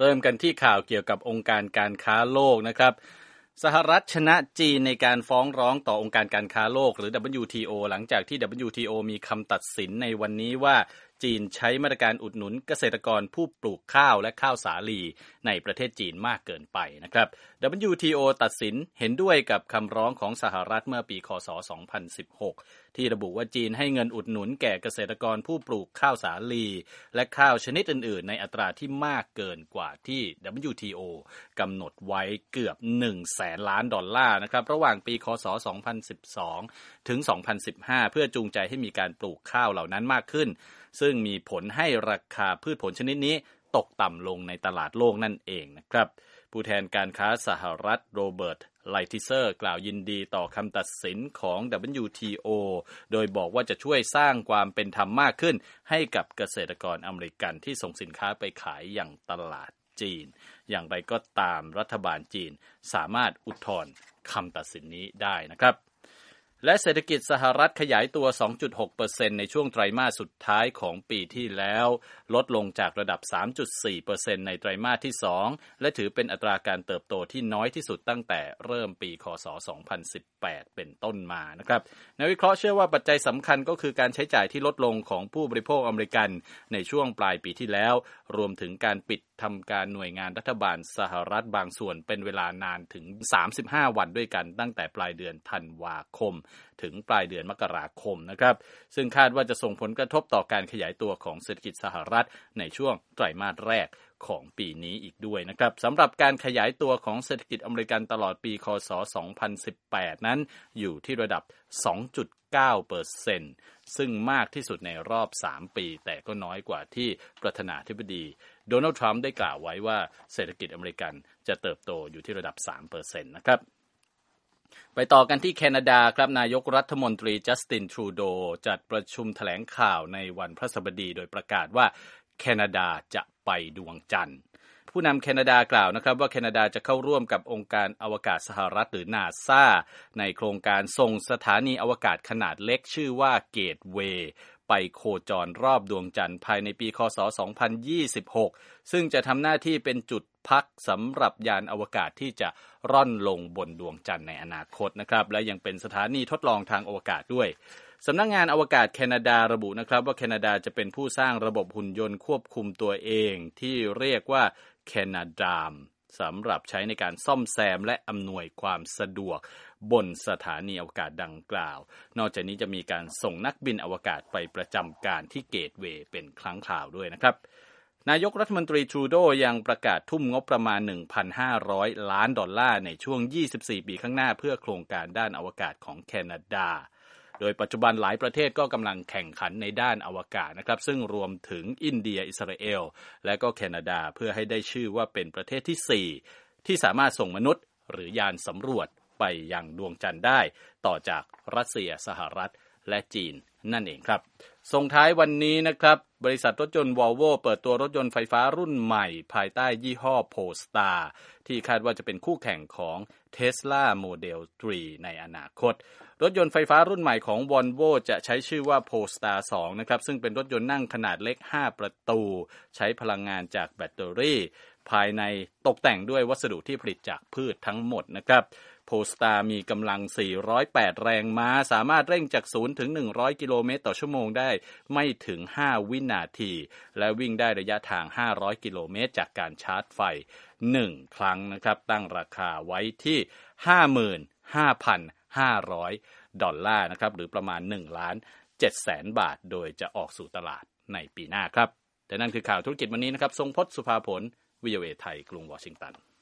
เริ่มกันที่ข่าวเกี่ยวกับองค์การการค้าโลกนะครับสหรัฐชนะจีนในการฟ้องร้องต่อองค์การการค้าโลกหรือ WTO หลังจากที่ WTO มีคำตัดสินในวันนี้ว่าจีนใช้มาตรการอุดหนุนเกษตรกรผู้ปลูกข้าวและข้าวสาลีในประเทศจีนมากเกินไปนะครับ WTO ตัดสินเห็นด้วยกับคำร้องของสหรัฐเมื่อปีคศ 2016 ที่ระบุว่าจีนให้เงินอุดหนุนแก่เกษตรกรผู้ปลูกข้าวสาลีและข้าวชนิดอื่นๆในอัตราที่มากเกินกว่าที่ WTO กำหนดไว้เกือบ 100,000 ล้านดอลลาร์นะครับระหว่างปีคศ 2012 ถึง 2015 เพื่อจูงใจให้มีการปลูกข้าวเหล่านั้นมากขึ้นซึ่งมีผลให้ราคาพืชผลชนิดนี้ตกต่ำลงในตลาดโลกนั่นเองนะครับผู้แทนการค้าสหรัฐโรเบิร์ตไลทิเซอร์กล่าวยินดีต่อคำตัดสินของ WTO โดยบอกว่าจะช่วยสร้างความเป็นธรรมมากขึ้นให้กับเกษตรกรอเมริกันที่ส่งสินค้าไปขายอย่างตลาดจีนอย่างไรก็ตามรัฐบาลจีนสามารถอุทธรณ์คำตัดสินนี้ได้นะครับและเศรษฐกิจสหรัฐขยายตัว 2.6% ในช่วงไตรมาสสุดท้ายของปีที่แล้วลดลงจากระดับ 3.4% ในไตรมาสที่2และถือเป็นอัตราการเติบโตที่น้อยที่สุดตั้งแต่เริ่มปีคศ 2018 เป็นต้นมานะครับนักวิเคราะห์เชื่อว่าปัจจัยสำคัญก็คือการใช้จ่ายที่ลดลงของผู้บริโภคอเมริกันในช่วงปลายปีที่แล้วรวมถึงการปิดทำการหน่วยงานรัฐบาลสหรัฐบางส่วนเป็นเวลานานถึง35วันด้วยกันตั้งแต่ปลายเดือนธันวาคมถึงปลายเดือนมกราคมนะครับซึ่งคาดว่าจะส่งผลกระทบต่อการขยายตัวของเศรษฐกิจสหรัฐในช่วงไตรมาสแรกของปีนี้อีกด้วยนะครับสำหรับการขยายตัวของเศรษฐกิจอเมริกันตลอดปีคศ 2018 นั้นอยู่ที่ระดับ 2.9% ซึ่งมากที่สุดในรอบ3ปีแต่ก็น้อยกว่าที่ประธานาธิบดีโดนัลด์ทรัมป์ได้กล่าวไว้ว่าเศรษฐกิจอเมริกันจะเติบโตอยู่ที่ระดับ 3% นะครับไปต่อกันที่แคนาดาครับนายกรัฐมนตรีจัสตินทรูโดจัดประชุมแถลงข่าวในวันพฤหัสบดีโดยประกาศว่าแคนาดาจะไปดวงจันทร์ผู้นำแคนาดากล่าวนะครับว่าแคนาดาจะเข้าร่วมกับองค์การอวกาศสหรัฐหรือ NASA ในโครงการส่งสถานีอวกาศขนาดเล็กชื่อว่าเกตเวย์ไปโคจรรอบดวงจันทร์ภายในปีคศ 2026 ซึ่งจะทำหน้าที่เป็นจุดพักสำหรับยานอวกาศที่จะร่อนลงบนดวงจันทร์ในอนาคตนะครับและยังเป็นสถานีทดลองทางอวกาศด้วยสำนักงานอวกาศแคนาดาระบุนะครับว่าแคนาดาจะเป็นผู้สร้างระบบหุ่นยนต์ควบคุมตัวเองที่เรียกว่าแคนาดามสำหรับใช้ในการซ่อมแซมและอำนวยความสะดวกบนสถานีอวกาศดังกล่าวนอกจากนี้จะมีการส่งนักบินอวกาศไปประจำการที่เกตเวย์เป็นครั้งคราวด้วยนะครับนายกรัฐมนตรีทรูโดยังประกาศทุ่มงบประมาณ 1,500 ล้านดอลลาร์ในช่วง24ปีข้างหน้าเพื่อโครงการด้านอวกาศของแคนาดาโดยปัจจุบันหลายประเทศก็กำลังแข่งขันในด้านอวกาศนะครับซึ่งรวมถึงอินเดียอิสราเอลและก็แคนาดาเพื่อให้ได้ชื่อว่าเป็นประเทศที่4ที่สามารถส่งมนุษย์หรือยานสำรวจไปยังดวงจันทร์ได้ต่อจากรัสเซียสหรัฐและจีนนั่นเองครับส่งท้ายวันนี้นะครับบริษัทรถยนต์ Volvo เปิดตัวรถยนต์ไฟฟ้ารุ่นใหม่ภายใต้ยี่ห้อ Polestar ที่คาดว่าจะเป็นคู่แข่งของ Tesla Model 3 ในอนาคตรถยนต์ไฟฟ้ารุ่นใหม่ของ Volvo จะใช้ชื่อว่า Polestar 2 นะครับซึ่งเป็นรถยนต์นั่งขนาดเล็ก5ประตูใช้พลังงานจากแบตเตอรี่ภายในตกแต่งด้วยวัสดุที่ผลิตจากพืชทั้งหมดนะครับPolestar มีกำลัง408แรงม้าสามารถเร่งจาก0ถึง100กิโลเมตรต่อชั่วโมงได้ไม่ถึง5วินาทีและวิ่งได้ระยะทาง500กิโลเมตรจากการชาร์จไฟ1ครั้งนะครับตั้งราคาไว้ที่ 55,500 ดอลลาร์นะครับหรือประมาณ 1,700,000 บาทโดยจะออกสู่ตลาดในปีหน้าครับแต่นั่นคือข่าวธุรกิจวันนี้นะครับทรงพจน์ สุภาผล VOA ไทยกรุงวอชิงตัน